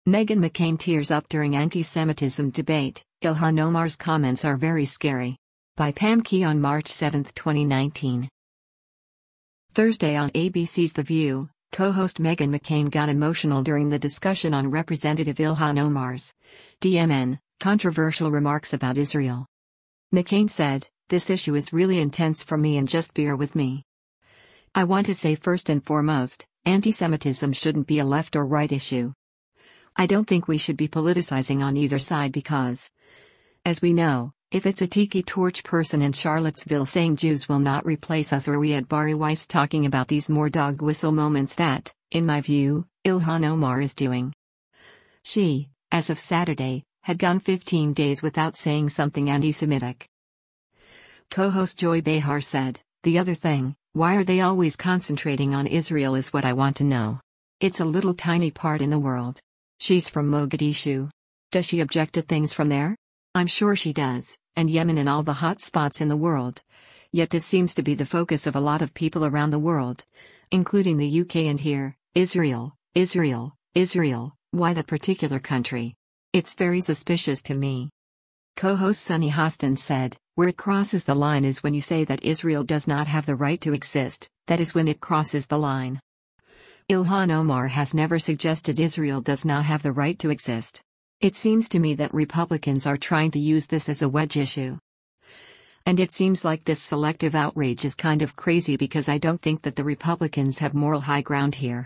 Meghan McCain tears up during anti-Semitism debate. Ilhan Omar's comments are very scary. By Pam Key on March 7, 2019. Thursday on ABC's The View, co-host Meghan McCain got emotional during the discussion on Representative Ilhan Omar's DMN controversial remarks about Israel. McCain said, "This issue is really intense for me and just bear with me. I want to say first and foremost, anti-Semitism shouldn't be a left or right issue. I don't think we should be politicizing on either side because, as we know, if it's a tiki torch person in Charlottesville saying Jews will not replace us, or we had Bari Weiss talking about these more dog whistle moments that, in my view, Ilhan Omar is doing." She, as of Saturday, had gone 15 days without saying something anti-Semitic. Co-host Joy Behar said, "The other thing, why are they always concentrating on Israel is what I want to know. It's a little tiny part in the world. She's from Mogadishu. Does she object to things from there? I'm sure she does, and Yemen and all the hot spots in the world. Yet this seems to be the focus of a lot of people around the world, including the UK and here, Israel, Israel, Israel, why that particular country? It's very suspicious to me." Co-host Sunny Hostin said, "Where it crosses the line is when you say that Israel does not have the right to exist, that is when it crosses the line. Ilhan Omar has never suggested Israel does not have the right to exist. It seems to me that Republicans are trying to use this as a wedge issue. And it seems like this selective outrage is kind of crazy because I don't think that the Republicans have moral high ground here."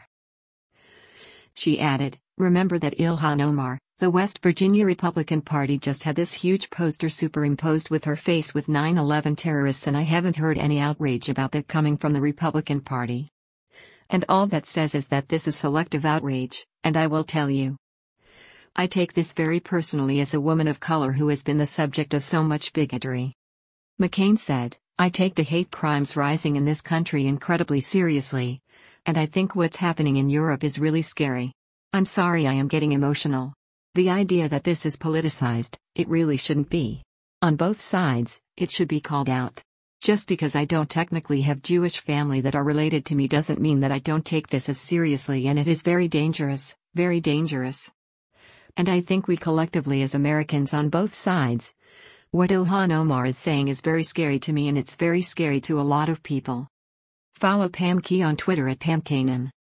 She added, "Remember that Ilhan Omar, the West Virginia Republican Party, just had this huge poster superimposed with her face with 9/11 terrorists, and I haven't heard any outrage about that coming from the Republican Party. And all that says is that this is selective outrage, and I will tell you. I take this very personally as a woman of color who has been the subject of so much bigotry." McCain said, "I take the hate crimes rising in this country incredibly seriously, and I think what's happening in Europe is really scary. I'm sorry I am getting emotional. The idea that this is politicized, it really shouldn't be. On both sides, it should be called out. Just because I don't technically have Jewish family that are related to me doesn't mean that I don't take this as seriously, and it is very dangerous, very dangerous. And I think we collectively as Americans on both sides, what Ilhan Omar is saying is very scary to me, and it's very scary to a lot of people." Follow Pam Key on Twitter at PamKanan.